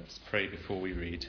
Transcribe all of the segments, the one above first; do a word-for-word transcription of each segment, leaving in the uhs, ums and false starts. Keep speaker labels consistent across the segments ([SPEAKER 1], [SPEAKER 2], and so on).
[SPEAKER 1] Let's pray before we read.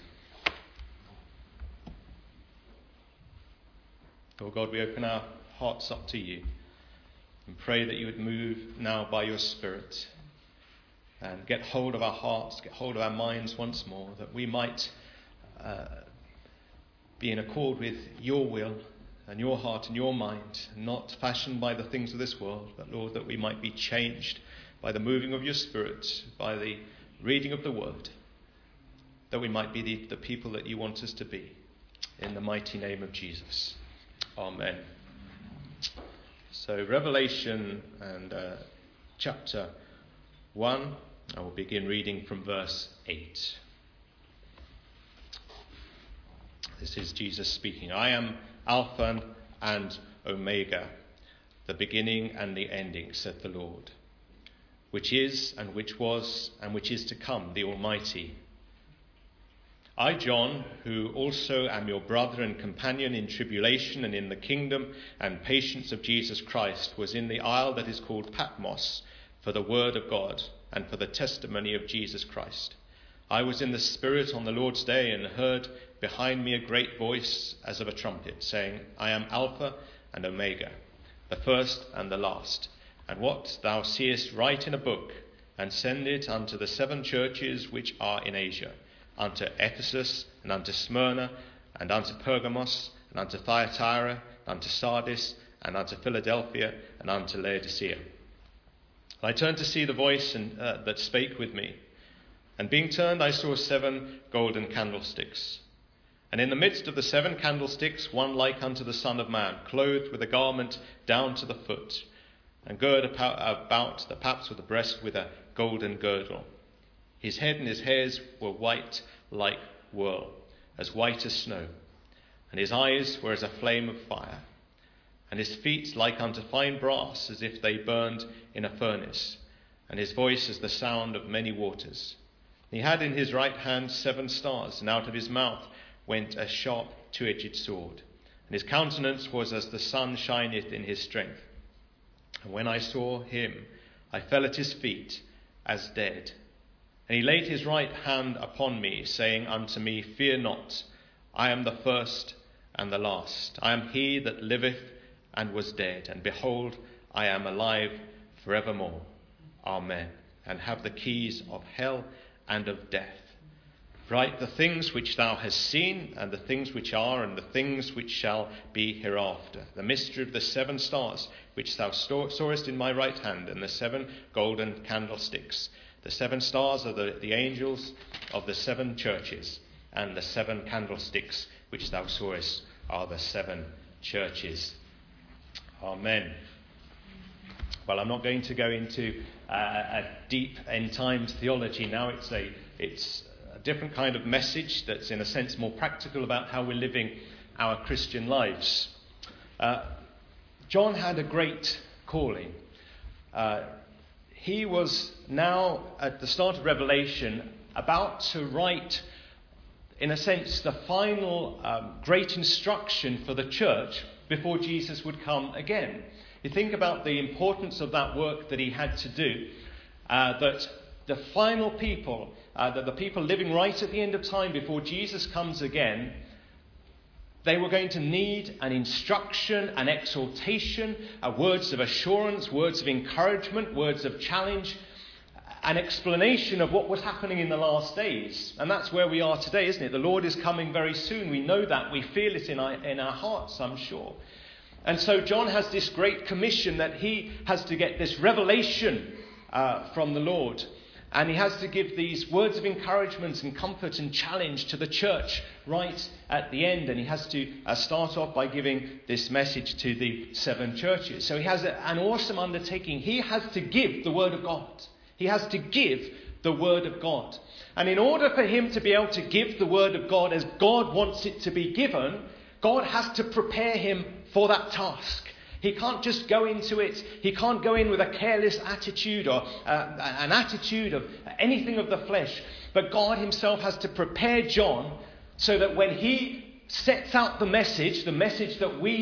[SPEAKER 1] Lord God, we open our hearts up to you and pray that you would move now by your Spirit and get hold of our hearts, get hold of our minds once more, that we might uh, be in accord with your will and your heart and your mind, not fashioned by the things of this world, but Lord, that we might be changed by the moving of your Spirit, by the reading of the word, that we might be the, the people that you want us to be. In the mighty name of Jesus. Amen. So Revelation and uh, chapter one, I will begin reading from verse eight. This is Jesus speaking. I am Alpha and Omega, the beginning and the ending, said the Lord, which is and which was and which is to come, the Almighty. I, John, who also am your brother and companion in tribulation and in the kingdom and patience of Jesus Christ, was in the isle that is called Patmos for the word of God and for the testimony of Jesus Christ. I was in the Spirit on the Lord's day and heard behind me a great voice as of a trumpet, saying, I am Alpha and Omega, the first and the last. And what thou seest write in a book, and send it unto the seven churches which are in Asia, unto Ephesus, and unto Smyrna, and unto Pergamos, and unto Thyatira, and unto Sardis, and unto Philadelphia, and unto Laodicea. And I turned to see the voice and, uh, that spake with me. And being turned, I saw seven golden candlesticks. And in the midst of the seven candlesticks, one like unto the Son of Man, clothed with a garment down to the foot, and girded about the paps of the breast with a golden girdle. His head and his hairs were white like wool, as white as snow, and his eyes were as a flame of fire, and his feet like unto fine brass, as if they burned in a furnace, and his voice as the sound of many waters. He had in his right hand seven stars, and out of his mouth went a sharp two-edged sword, and his countenance was as the sun shineth in his strength. And when I saw him, I fell at his feet as dead. And he laid his right hand upon me, saying unto me, Fear not, I am the first and the last. I am he that liveth and was dead, and behold, I am alive forevermore. Amen. And have the keys of hell and of death. Write the things which thou hast seen, and the things which are, and the things which shall be hereafter. The mystery of the seven stars, which thou sawest in my right hand, and the seven golden candlesticks. The seven stars are the, the angels of the seven churches, and the seven candlesticks which thou sawest are the seven churches. Amen. Well, I'm not going to go into uh, a deep end times theology now. It's a it's a different kind of message that's in a sense more practical about how we're living our Christian lives. Uh, John had a great calling. Uh, he was now at the start of Revelation about to write, in a sense, the final um, great instruction for the church before Jesus would come again. You think about the importance of that work that he had to do, uh, that the final people, uh, that the people living right at the end of time before Jesus comes again, they were going to need an instruction, an exhortation, uh, words of assurance, words of encouragement, words of challenge, an explanation of what was happening in the last days. And that's where we are today, isn't it? The Lord is coming very soon. We know that. We feel it in our, in our hearts, I'm sure. And so John has this great commission that he has to get this revelation uh, from the Lord. And he has to give these words of encouragement and comfort and challenge to the church right at the end. And he has to uh, start off by giving this message to the seven churches. So he has a, an awesome undertaking. He has to give the word of God. He has to give the word of God. And in order for him to be able to give the word of God as God wants it to be given, God has to prepare him for that task. He can't just go into it. He can't go in with a careless attitude or uh, an attitude of anything of the flesh. But God himself has to prepare John so that when he sets out the message, the message that we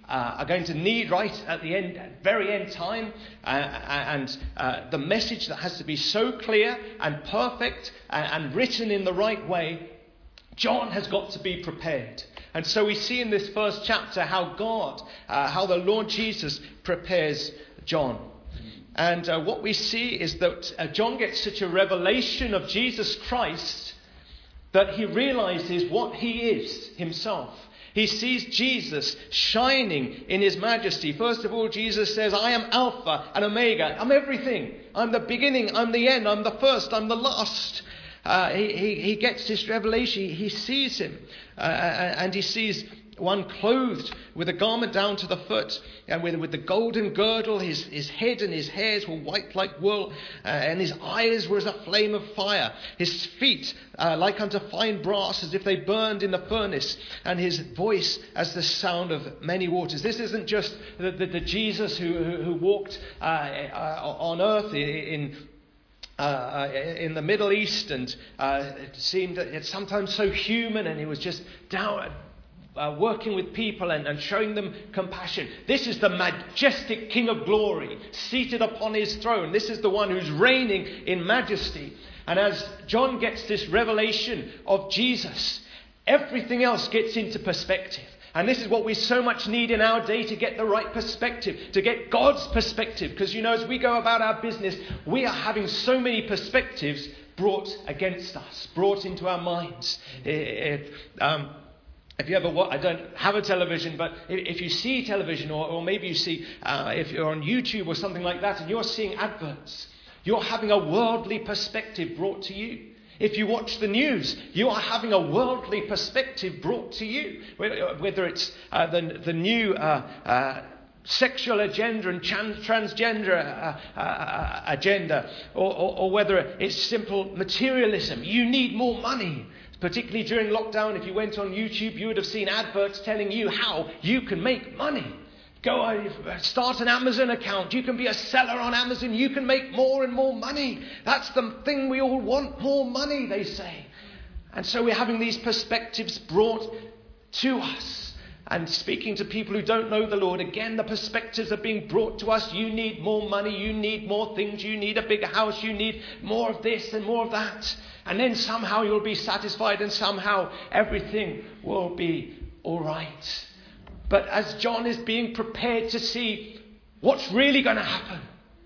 [SPEAKER 1] uh, are going to need right at the end, very end time, uh, and uh, the message that has to be so clear and perfect and, and written in the right way, John has got to be prepared. And so we see in this first chapter how God, uh, how the Lord Jesus prepares John. And uh, what we see is that uh, John gets such a revelation of Jesus Christ that he realizes what he is himself. He sees Jesus shining in his majesty. First of all, Jesus says, I am Alpha and Omega. I'm everything. I'm the beginning. I'm the end. I'm the first. I'm the last. Uh, he, he, he gets this revelation. He sees him. Uh, and he sees one clothed with a garment down to the foot, and with, with the golden girdle. His, his head and his hairs were white like wool, uh, and his eyes were as a flame of fire. His feet uh, like unto fine brass, as if they burned in the furnace, and his voice as the sound of many waters. This isn't just the, the, the Jesus who, who, who walked uh, uh, on earth in, in Uh, in the Middle East, and uh, it seemed that it's sometimes so human, and he was just down uh, working with people and, and showing them compassion. This is the majestic King of glory, seated upon his throne. This is the one who's reigning in majesty. And as John gets this revelation of Jesus, everything else gets into perspective. And this is what we so much need in our day, to get the right perspective, to get God's perspective. Because, you know, as we go about our business, we are having so many perspectives brought against us, brought into our minds. If, um, if you ever watch, I don't have a television, but if you see television, or, or maybe you see, uh, if you're on YouTube or something like that, and you're seeing adverts, you're having a worldly perspective brought to you. If you watch the news, you are having a worldly perspective brought to you. Whether it's uh, the, the new uh, uh, sexual agenda and trans- transgender uh, uh, agenda, or, or, or whether it's simple materialism. You need more money. Particularly during lockdown, if you went on YouTube, you would have seen adverts telling you how you can make money. Go start an Amazon account. You can be a seller on Amazon. You can make more and more money. That's the thing we all want, more money, they say. And so we're having these perspectives brought to us. And speaking to people who don't know the Lord, again, the perspectives are being brought to us. You need more money. You need more things. You need a bigger house. You need more of this and more of that. And then somehow you'll be satisfied, and somehow everything will be all right. But as John is being prepared to see what's really going to happen,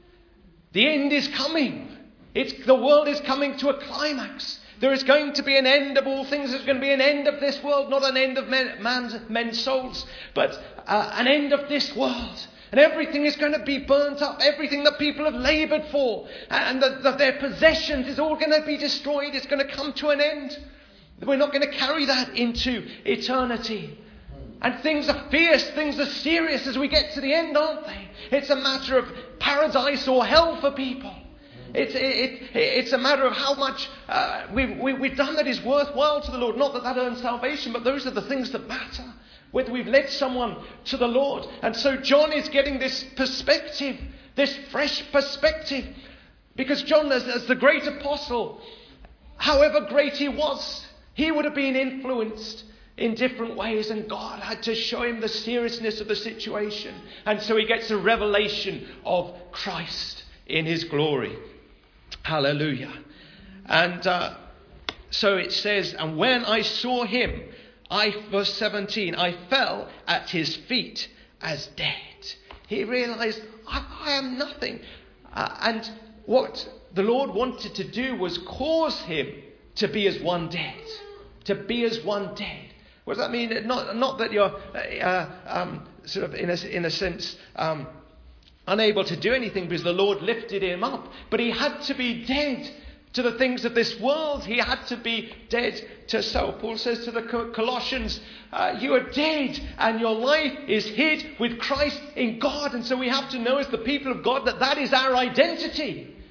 [SPEAKER 1] the end is coming. It's, the world is coming to a climax. There is going to be an end of all things. There's going to be an end of this world, not an end of men, man's, men's souls, but uh, an end of this world. And everything is going to be burnt up. Everything that people have laboured for, and the, the, their possessions, is all going to be destroyed. It's going to come to an end. We're not going to carry that into eternity. And things are fierce, things are serious as we get to the end, aren't they? It's a matter of paradise or hell for people. It's, it, it, it's a matter of how much uh, we've, we, we've done that is worthwhile to the Lord. Not that that earns salvation, but those are the things that matter. Whether we've led someone to the Lord. And so John is getting this perspective, this fresh perspective. Because John, as, as the great apostle, however great he was, he would have been influenced in different ways, and God had to show him the seriousness of the situation. And so he gets a revelation of Christ in his glory. Hallelujah. And uh, so it says, and when I saw him, I, verse seventeen, I fell at his feet as dead. He realized, I, I am nothing. Uh, and what the Lord wanted to do was cause him to be as one dead. To be as one dead. What does that mean? Not, not that you're uh, um, sort of, in a, in a sense, um, unable to do anything because the Lord lifted him up. But he had to be dead to the things of this world. He had to be dead to self. Paul says to the Colossians, uh, you are dead and your life is hid with Christ in God. And so we have to know as the people of God that that is our identity.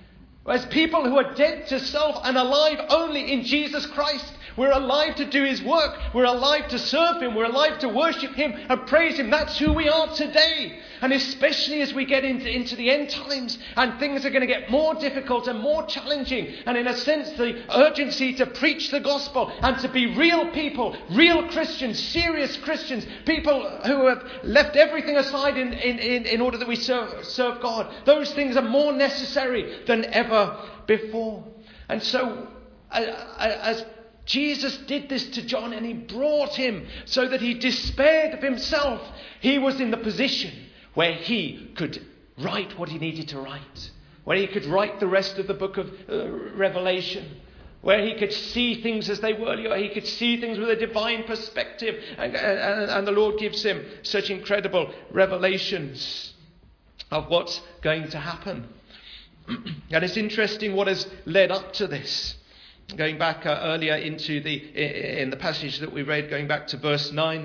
[SPEAKER 1] As people who are dead to self and alive only in Jesus Christ. We're alive to do his work. We're alive to serve him. We're alive to worship him and praise him. That's who we are today. And especially as we get into, into the end times and things are going to get more difficult and more challenging. And in a sense, the urgency to preach the gospel and to be real people, real Christians, serious Christians, people who have left everything aside in, in, in, in order that we serve, serve God. Those things are more necessary than ever before. And so, as Jesus did this to John and he brought him so that he despaired of himself. He was in the position where he could write what he needed to write. Where he could write the rest of the book of uh, Revelation. Where he could see things as they were. He could see things with a divine perspective. And, and, and the Lord gives him such incredible revelations of what's going to happen. And it's interesting what has led up to this. Going back uh, earlier into the in the passage that we read, going back to verse nine,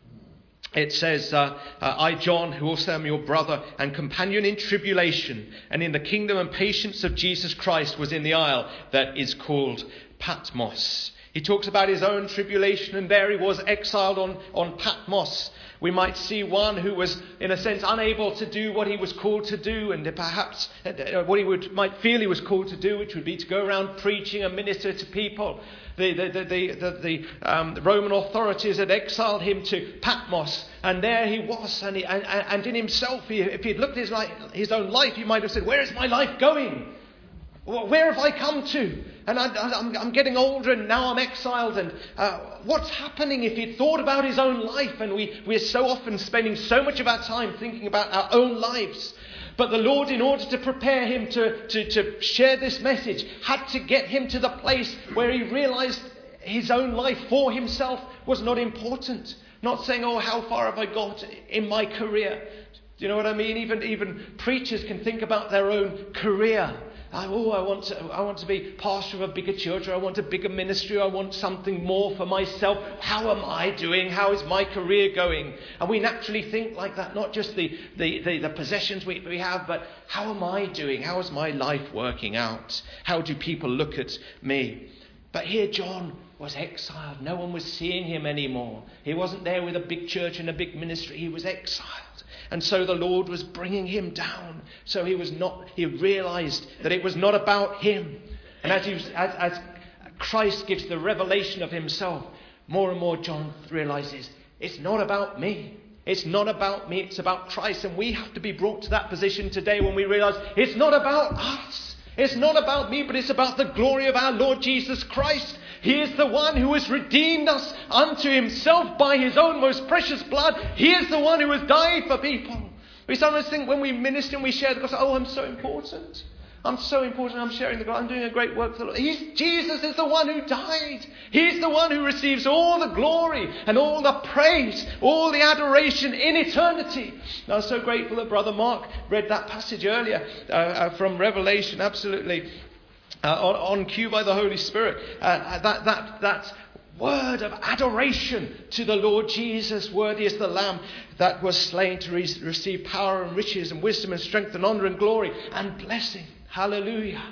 [SPEAKER 1] it says, uh, uh, I, John, who also am your brother and companion in tribulation and in the kingdom and patience of Jesus Christ, was in the isle that is called Patmos. He talks about his own tribulation, and there he was exiled on, on Patmos. We might see one who was, in a sense, unable to do what he was called to do, and perhaps what he would might feel he was called to do, which would be to go around preaching and minister to people. The, the, the, the, the, the, um, the Roman authorities had exiled him to Patmos, and there he was. And, he, and, and in himself, he, if he'd looked at his, life, his own life, he might have said, where is my life going? Where have I come to? And I, I'm, I'm getting older and now I'm exiled. And uh, what's happening if he'd thought about his own life? And we, we're so often spending so much of our time thinking about our own lives. But the Lord, in order to prepare him to, to, to share this message, had to get him to the place where he realized his own life for himself was not important. Not saying, oh, how far have I got in my career? Do you know what I mean? Even, even preachers can think about their own career. Oh, I want to, I want to be pastor of a bigger church, or I want a bigger ministry, or I want something more for myself. How am I doing? How is my career going? And we naturally think like that, not just the, the, the, the possessions we, we have, but how am I doing? How is my life working out? How do people look at me? But here John was exiled. No one was seeing him anymore. He wasn't there with a big church and a big ministry. He was exiled. And so the Lord was bringing him down. So he was not, he realized that it was not about him. And as, he was, as, as Christ gives the revelation of himself, more and more John realizes, it's not about me. It's not about me. It's about Christ. And we have to be brought to that position today when we realize it's not about us. It's not about me, but it's about the glory of our Lord Jesus Christ. He is the one who has redeemed us unto himself by his own most precious blood. He is the one who has died for people. We sometimes think when we minister and we share the gospel, oh, I'm so important. I'm so important. I'm sharing the gospel. I'm doing a great work for the Lord. He's, Jesus is the one who died. He's the one who receives all the glory and all the praise, all the adoration in eternity. And I was so grateful that Brother Mark read that passage earlier uh, uh, from Revelation. Absolutely. Uh, on, on cue by the Holy Spirit, uh, that, that, that word of adoration to the Lord Jesus, worthy is the Lamb that was slain to re- receive power and riches and wisdom and strength and honor and glory and blessing. Hallelujah.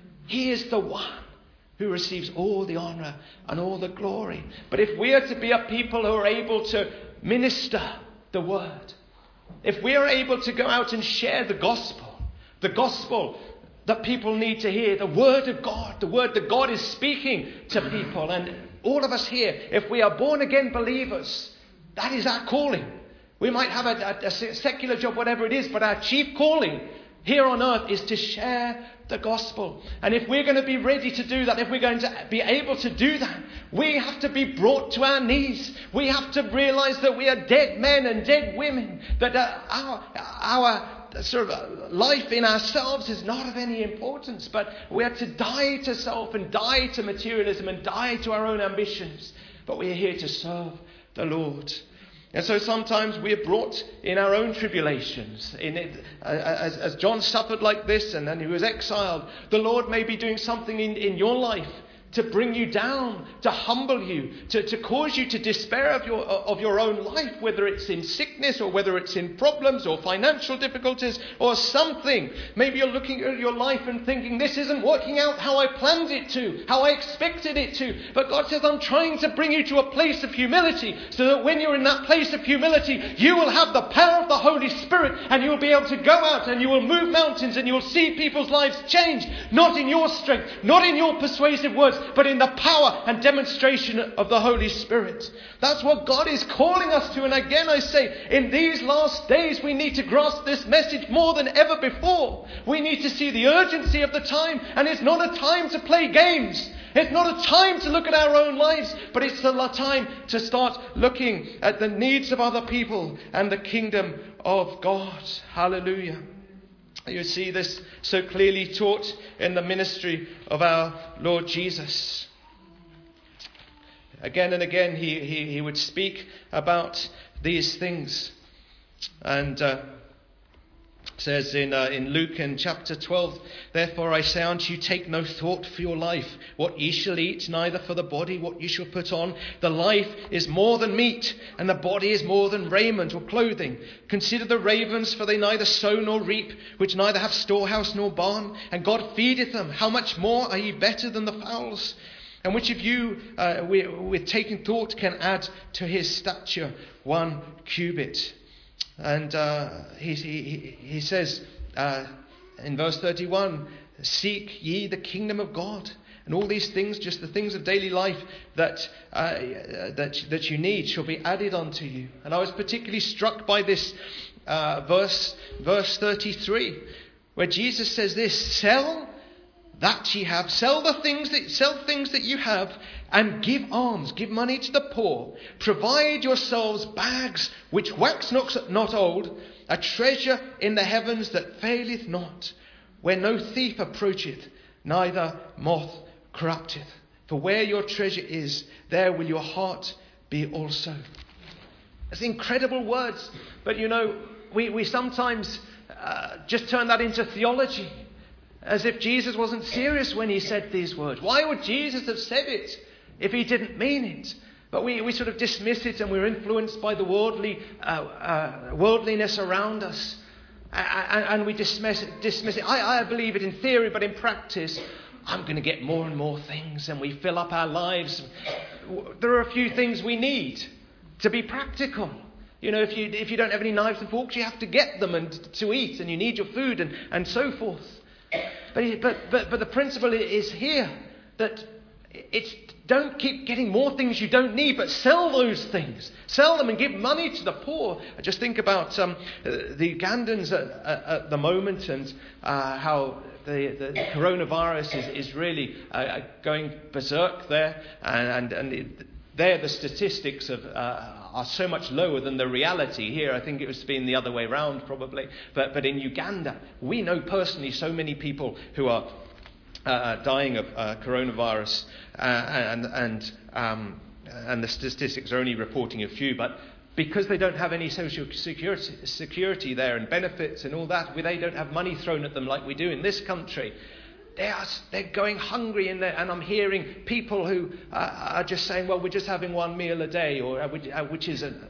[SPEAKER 1] He is the one who receives all the honor and all the glory. But if we are to be a people who are able to minister the word, if we are able to go out and share the gospel, the gospel that people need to hear, the word of God, the word that God is speaking to people. And all of us here, if we are born again believers, that is our calling. We might have a, a, a secular job, whatever it is, but our chief calling here on earth is to share the gospel. And if we're going to be ready to do that, if we're going to be able to do that, we have to be brought to our knees. We have to realize that we are dead men and dead women, that uh, our, our sort of life in ourselves is not of any importance, but we are to die to self and die to materialism and die to our own ambitions. But we are here to serve the Lord. And so sometimes we are brought in our own tribulations. In it, uh, as, as John suffered like this and then he was exiled, the Lord may be doing something in, in your life to bring you down, to humble you, to, to cause you to despair of your, of your own life, whether it's in sickness sickness, or whether it's in problems or financial difficulties or something. Maybe you're looking at your life and thinking, this isn't working out how I planned it to, how I expected it to. But God says, I'm trying to bring you to a place of humility, so that when you're in that place of humility, you will have the power of the Holy Spirit, and you will be able to go out and you will move mountains, and you will see people's lives change, not in your strength, not in your persuasive words, but in the power and demonstration of the Holy Spirit. That's what God is calling us to. And again I say, in these last days we need to grasp this message more than ever before. We need to see the urgency of the time, and it's not a time to play games. It's not a time to look at our own lives, but it's a time to start looking at the needs of other people and the kingdom of God. Hallelujah. You see this so clearly taught in the ministry of our Lord Jesus. Again and again he, he, he would speak about these things. And uh, says in uh, in Luke in chapter twelve, therefore I say unto you, take no thought for your life, what ye shall eat, neither for the body what ye shall put on. The life is more than meat, and the body is more than raiment or clothing. Consider the ravens, for they neither sow nor reap, which neither have storehouse nor barn, and God feedeth them. How much more are ye better than the fowls? And which of you, uh, with, with taking thought, can add to his stature one cubit? And uh, he, he, he says uh, in verse thirty-one, seek ye the kingdom of God. And all these things, just the things of daily life that, uh, that, that you need, shall be added unto you. And I was particularly struck by this uh, verse, verse thirty-three, where Jesus says this, sell that ye have, sell the things that sell things that you have, and give alms, give money to the poor. Provide yourselves bags which wax not, not old, a treasure in the heavens that faileth not, where no thief approacheth, neither moth corrupteth. For where your treasure is, there will your heart be also. It's incredible words, but you know, we, we sometimes uh, just turn that into theology. As if Jesus wasn't serious when he said these words. Why would Jesus have said it if he didn't mean it? But we, we sort of dismiss it, and we're influenced by the worldly uh, uh, worldliness around us. And, and we dismiss it. Dismiss it. I, I believe it in theory, but in practice, I'm going to get more and more things, and we fill up our lives. There are a few things we need to be practical. You know, if you if you don't have any knives and forks, you have to get them and to eat, and you need your food and, and so forth. But, but but but the principle is here that it's don't keep getting more things you don't need, but sell those things, sell them and give money to the poor. I just think about um, the Ugandans at, at, at the moment, and uh, how the, the coronavirus is, is really uh, going berserk there, and and, and it, there the statistics of uh, are so much lower than the reality here. I think it was been the other way around probably. But but in Uganda, we know personally so many people who are uh, dying of uh, coronavirus, uh, and and um, and the statistics are only reporting a few. But because they don't have any social security security there and benefits and all that, they don't have money thrown at them like we do in this country. They are, they're going hungry in there, and I'm hearing people who uh, are just saying, well, we're just having one meal a day, or uh, which is a,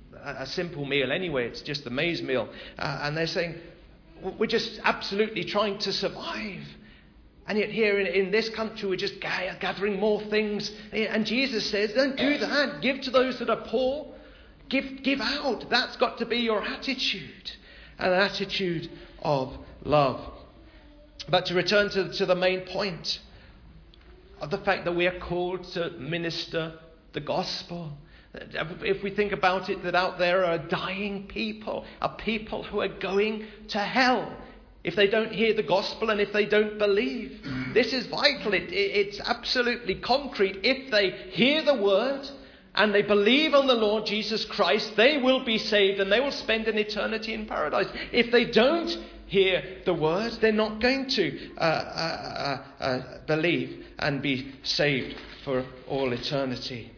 [SPEAKER 1] a simple meal anyway, it's just the maize meal. Uh, and they're saying, we're just absolutely trying to survive. And yet here in, in this country, we're just gathering more things. And Jesus says, don't do that. Give to those that are poor. Give, give out. That's got to be your attitude, an attitude of love. But to return to, to the main point of the fact that we are called to minister the gospel. If we think about it, that out there are dying people, are people who are going to hell if they don't hear the gospel and if they don't believe. This is vital. It, it, it's absolutely concrete. If they hear the word and they believe on the Lord Jesus Christ, they will be saved and they will spend an eternity in paradise. If they don't hear the word, they're not going to uh, uh, uh, uh, believe and be saved for all eternity.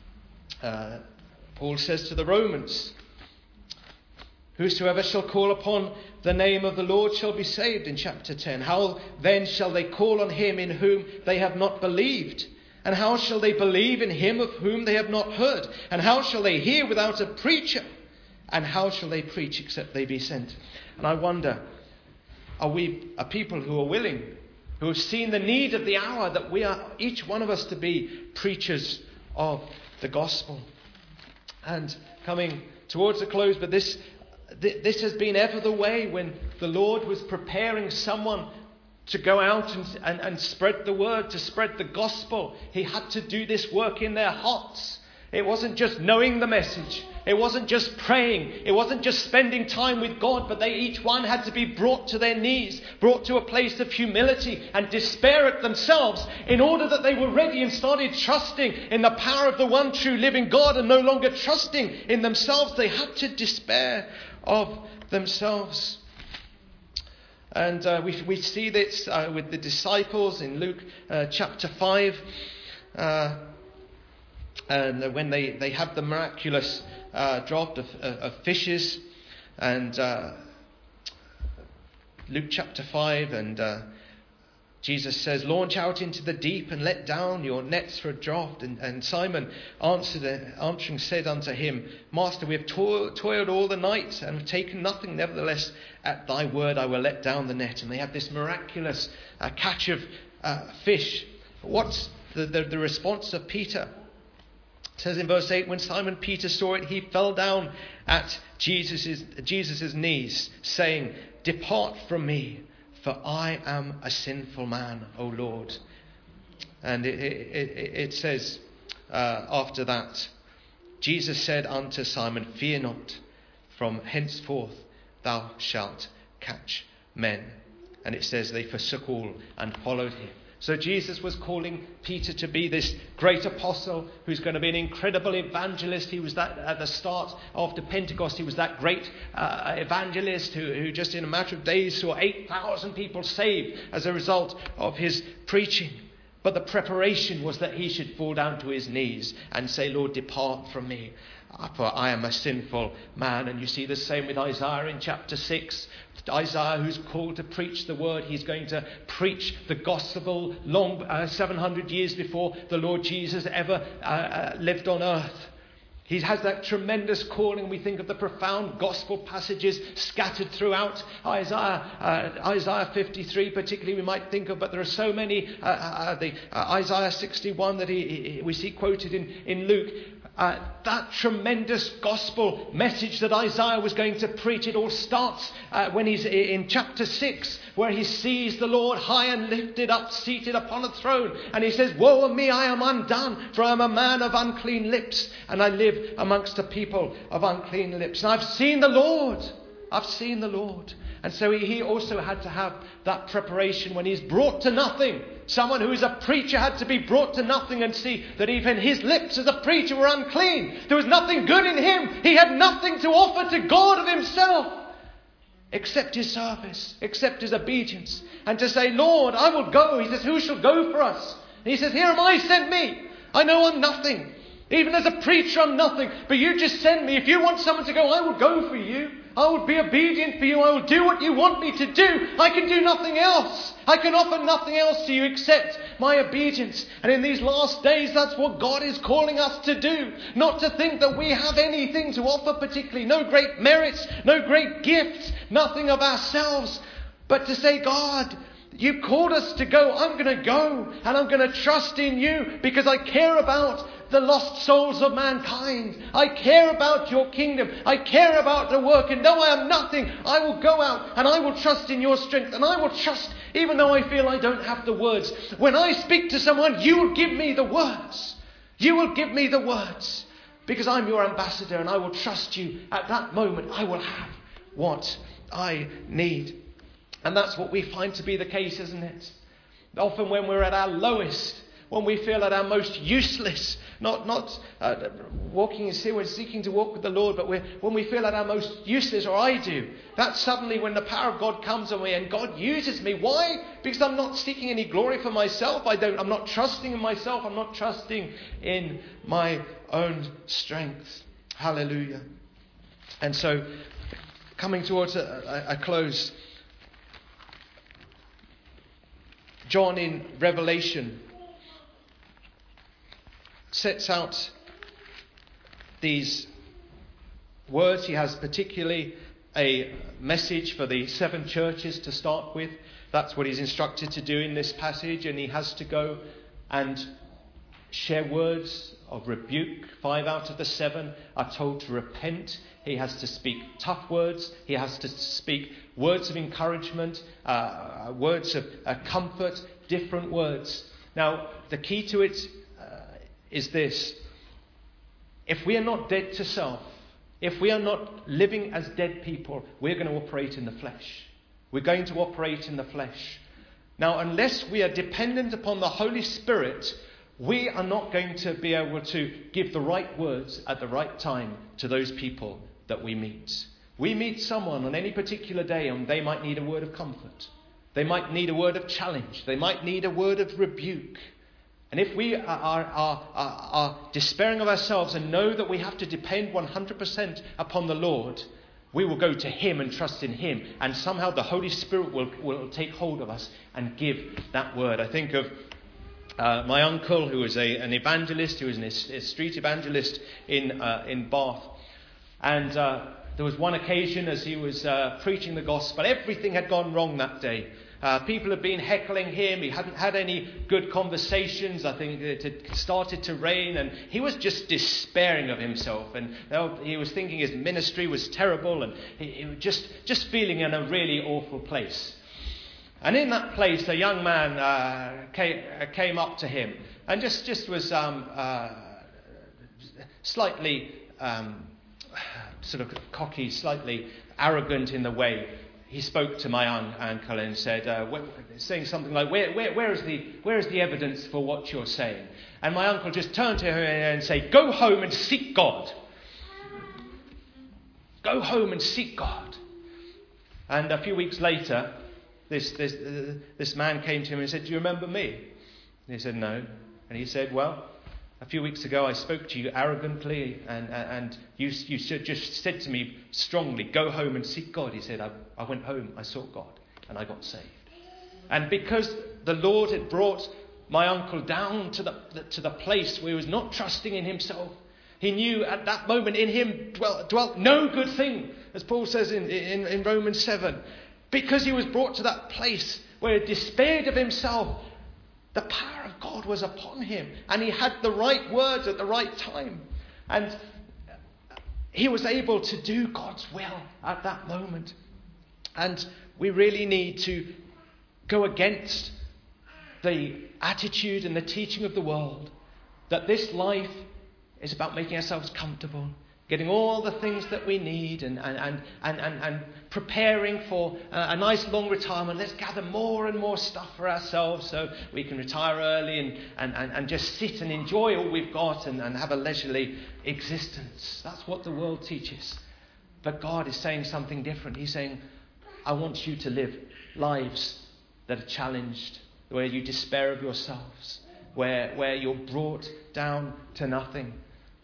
[SPEAKER 1] Uh, Paul says to the Romans, whosoever shall call upon the name of the Lord shall be saved, in chapter ten. How then shall they call on him in whom they have not believed? And how shall they believe in him of whom they have not heard? And how shall they hear without a preacher? And how shall they preach except they be sent? And I wonder, are we a people who are willing, who have seen the need of the hour, that we are, each one of us, to be preachers of the gospel? And coming towards a close, but this this has been ever the way when the Lord was preparing someone to go out and, and, and spread the word, to spread the gospel. He had to do this work in their hearts. It wasn't just knowing the message. It wasn't just praying. It wasn't just spending time with God, but they each one had to be brought to their knees, brought to a place of humility and despair at themselves, in order that they were ready and started trusting in the power of the one true living God, and no longer trusting in themselves. They had to despair of themselves. And uh, we, we see this uh, with the disciples in Luke uh, chapter five. Uh, and when they, they have the miraculous uh, draught of, uh, of fishes. And uh, Luke chapter five, and uh, Jesus says, "Launch out into the deep and let down your nets for a draught." And, and Simon answered, answering said unto him, "Master, we have toiled, toiled all the night and have taken nothing. Nevertheless, at thy word I will let down the net." And they have this miraculous uh, catch of uh, fish. What's the, the, the response of Peter? It says in verse eight, "When Simon Peter saw it, he fell down at Jesus' Jesus's knees, saying, Depart from me, for I am a sinful man, O Lord." And it, it, it, it says uh, after that, Jesus said unto Simon, "Fear not, from henceforth thou shalt catch men." And it says they forsook all and followed him. So Jesus was calling Peter to be this great apostle who's going to be an incredible evangelist. He was that at the start after Pentecost. He was that great uh, evangelist who, who just in a matter of days saw eight thousand people saved as a result of his preaching. But the preparation was that he should fall down to his knees and say, "Lord, depart from me, for I am a sinful man." And you see the same with Isaiah in chapter six. Isaiah, who's called to preach the word, he's going to preach the gospel long uh, seven hundred years before the Lord Jesus ever uh, uh, lived on earth. He has that tremendous calling. We think of the profound gospel passages scattered throughout Isaiah, uh, Isaiah fifty-three particularly we might think of, but there are so many, uh, uh, the uh, Isaiah sixty-one that he, he, we see quoted in, in Luke. Uh, that tremendous gospel message that Isaiah was going to preach, it all starts uh, when he's in chapter six, where he sees the Lord high and lifted up, seated upon a throne. And he says, "Woe of me, I am undone, for I am a man of unclean lips, and I live amongst a people of unclean lips. And I've seen the Lord. I've seen the Lord." And so he also had to have that preparation when he's brought to nothing. Someone who is a preacher had to be brought to nothing and see that even his lips as a preacher were unclean. There was nothing good in him. He had nothing to offer to God of himself except his service, except his obedience. And to say, "Lord, I will go." He says, "Who shall go for us?" And he says, "Here am I, send me. I know I'm nothing. Even as a preacher, I'm nothing. But you just send me. If you want someone to go, I will go for you. I will be obedient for you. I will do what you want me to do. I can do nothing else. I can offer nothing else to you except my obedience." And in these last days, that's what God is calling us to do. Not to think that we have anything to offer particularly. No great merits, no great gifts, nothing of ourselves. But to say, "God, you called us to go. I'm going to go, and I'm going to trust in you because I care about the lost souls of mankind. I care about your kingdom. I care about the work. And though I am nothing, I will go out and I will trust in your strength. And I will trust even though I feel I don't have the words. When I speak to someone, you will give me the words. You will give me the words because I'm your ambassador and I will trust you. At that moment, I will have what I need." And that's what we find to be the case, isn't it? Often when we're at our lowest, when we feel at our most useless, not not uh, walking in sin, we're seeking to walk with the Lord, but we're, when we feel at our most useless, or I do, that's suddenly when the power of God comes on me and God uses me. Why? Because I'm not seeking any glory for myself. I don't. I'm not trusting in myself. I'm not trusting in my own strength. Hallelujah. And so, coming towards a, a, a close, John in Revelation sets out these words. He has particularly a message for the seven churches to start with. That's what he's instructed to do in this passage, and he has to go and share words of rebuke. Five out of the seven are told to repent. He has to speak tough words. He has to speak words of encouragement, uh, words of uh, comfort, different words. Now, the key to it uh, is this. If we are not dead to self, if we are not living as dead people, we're going to operate in the flesh. We're going to operate in the flesh. Now, unless we are dependent upon the Holy Spirit, we are not going to be able to give the right words at the right time to those people that we meet. We meet someone on any particular day and they might need a word of comfort. They might need a word of challenge. They might need a word of rebuke. And if we are, are, are, are despairing of ourselves and know that we have to depend one hundred percent upon the Lord, we will go to him and trust in him. And somehow the Holy Spirit will, will take hold of us and give that word. I think of uh, my uncle, who was a, an evangelist, who was an, a street evangelist in, uh, in Bath. And uh, there was one occasion as he was uh, preaching the gospel, everything had gone wrong that day. Uh, people had been heckling him. He hadn't had any good conversations. I think it had started to rain, and he was just despairing of himself. And you know, he was thinking his ministry was terrible, and he, he was just, just feeling in a really awful place. And in that place, a young man uh, came, uh, came up to him and just, just was um, uh, slightly um, sort of cocky, slightly arrogant in the way he spoke to my uncle and said, uh, wh- saying something like, where, where, where, is the, where is the evidence for what you're saying? And my uncle just turned to him and said, go home and seek God. Go home and seek God. And a few weeks later, this, this, uh, this man came to him and said, do you remember me? And he said, no. And he said, well, a few weeks ago I spoke to you arrogantly and, and you, you just said to me strongly, go home and seek God. He said, I, I went home, I sought God, and I got saved. And because the Lord had brought my uncle down to the, to the place where he was not trusting in himself, he knew at that moment in him dwelt, dwelt no good thing, as Paul says in, in, in Romans seven. Because he was brought to that place where he despaired of himself, the power of God was upon him, and he had the right words at the right time. And he was able to do God's will at that moment. And we really need to go against the attitude and the teaching of the world that this life is about making ourselves comfortable, getting all the things that we need and, and, and, and, and, and preparing for a, a nice long retirement. Let's gather more and more stuff for ourselves so we can retire early and, and, and, and just sit and enjoy all we've got and, and have a leisurely existence. That's what the world teaches. But God is saying something different. He's saying, I want you to live lives that are challenged, where you despair of yourselves, where, where you're brought down to nothing.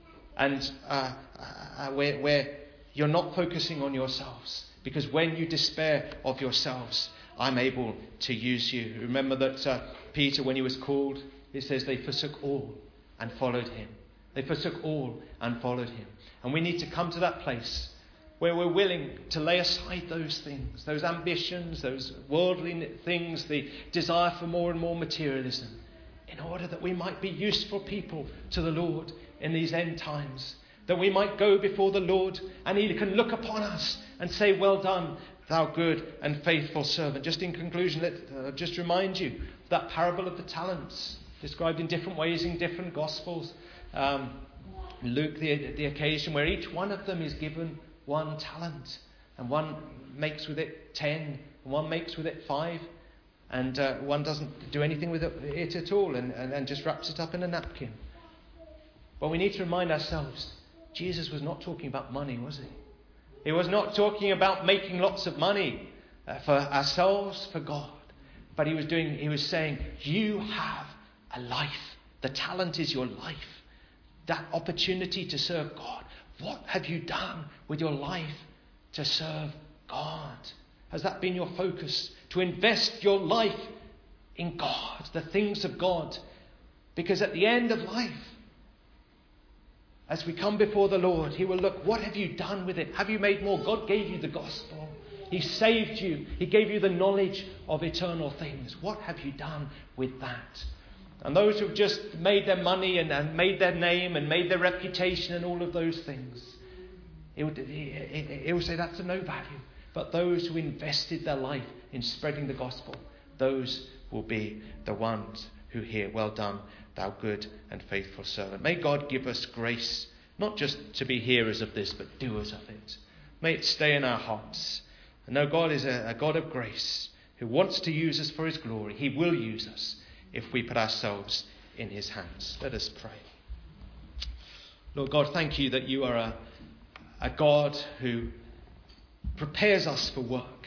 [SPEAKER 1] And uh, uh, where, where you're not focusing on yourselves. Because when you despair of yourselves, I'm able to use you. Remember that uh, Peter, when he was called, it says they forsook all and followed him. They forsook all and followed him. And we need to come to that place where we're willing to lay aside those things, those ambitions, those worldly things, the desire for more and more materialism, in order that we might be useful people to the Lord in these end times, that we might go before the Lord and he can look upon us and say, well done, thou good and faithful servant. Just in conclusion, let uh, just remind you of that parable of the talents, described in different ways in different Gospels. Um, Luke, the, the occasion where each one of them is given one talent, and one makes with it ten, and one makes with it five, and uh, one doesn't do anything with it, it at all, and, and, and just wraps it up in a napkin. But we need to remind ourselves, Jesus was not talking about money, was he? He was not talking about making lots of money uh, for ourselves, for God. But he was doing. He was saying, you have a life. The talent is your life. That opportunity to serve God. What have you done with your life to serve God? Has that been your focus? To invest your life in God, the things of God. Because at the end of life, as we come before the Lord, he will look, what have you done with it? Have you made more? God gave you the gospel. He saved you. He gave you the knowledge of eternal things. What have you done with that? And those who've just made their money and, and made their name and made their reputation and all of those things, he will, he, he will say that's of no value. But those who invested their life in spreading the gospel, those will be the ones who hear, well done, thou good and faithful servant. May God give us grace, not just to be hearers of this, but doers of it. May it stay in our hearts. And know God is a, a God of grace who wants to use us for his glory. He will use us if we put ourselves in his hands. Let us pray. Lord God, thank you that you are a, a God who prepares us for work.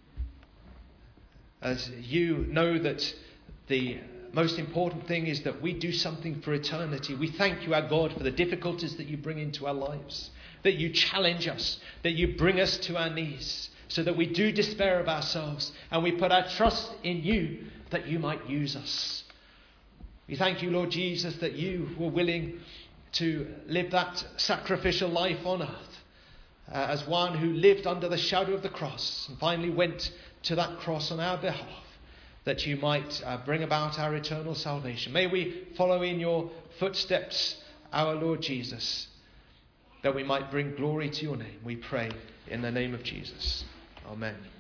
[SPEAKER 1] As you know that the most important thing is that we do something for eternity. We thank you, our God, for the difficulties that you bring into our lives, that you challenge us, that you bring us to our knees, so that we do despair of ourselves and we put our trust in you that you might use us. We thank you, Lord Jesus, that you were willing to live that sacrificial life on earth uh, as one who lived under the shadow of the cross and finally went to that cross on our behalf, that you might uh, bring about our eternal salvation. May we follow in your footsteps, our Lord Jesus, that we might bring glory to your name. We pray in the name of Jesus. Amen.